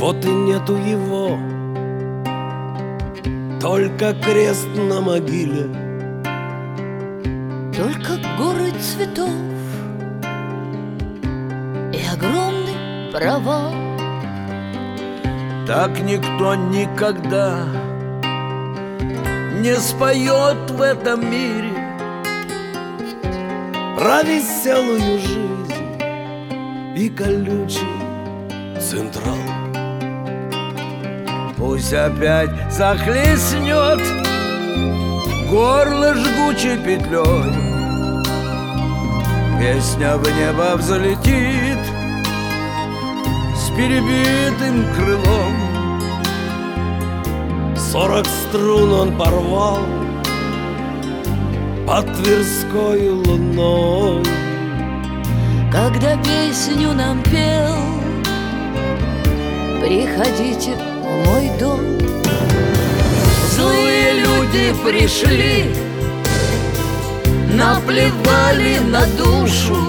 Вот и нету его, только крест на могиле, только горы цветов и огромный провал. Так никто никогда не споет в этом мире про веселую жизнь и колючий Централ. Пусть опять захлестнет горло жгучей петлей, песня в небо взлетит с перебитым крылом. 40 струн он порвал под Тверской луной, когда песню нам пел: приходите в мой дом. Злые люди пришли, наплевали на душу.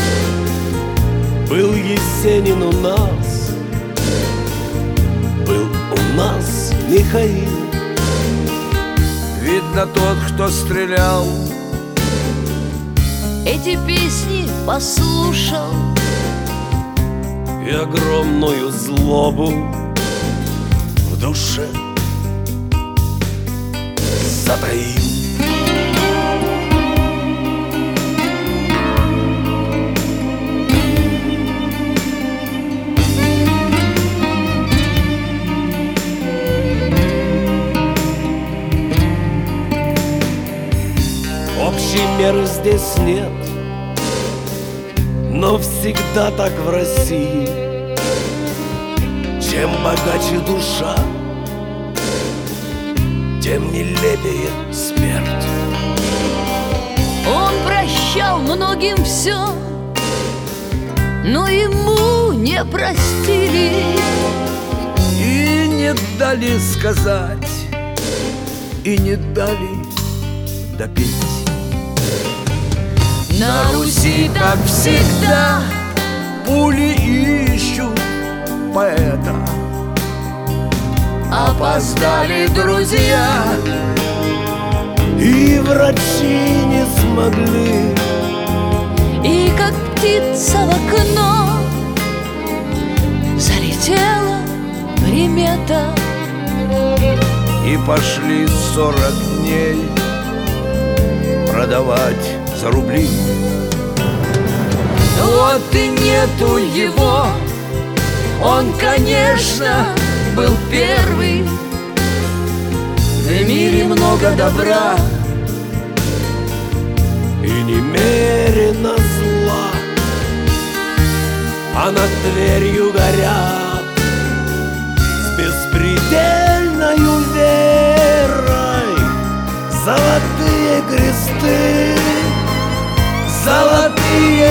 был Есенин у нас, был у нас Михаил. Видно, тот, кто стрелял, Эти песни послушал И огромную злобу в душе затаил. Общей меры здесь нет, но всегда так в России. Чем богаче душа, тем нелепее смерть. Он прощал многим все, но ему не простили. и не дали сказать, и не дали допить. На Руси, как всегда, Пули ищут поэта. опоздали друзья, И врачи не смогли. и как птица в окно залетела примета. И пошли 40 дней продавать за рубли. Вот и нету его, он, конечно, был первый. В мире много добра И немерено зла, а над дверью горят с беспредельною верой золотые кресты, золотые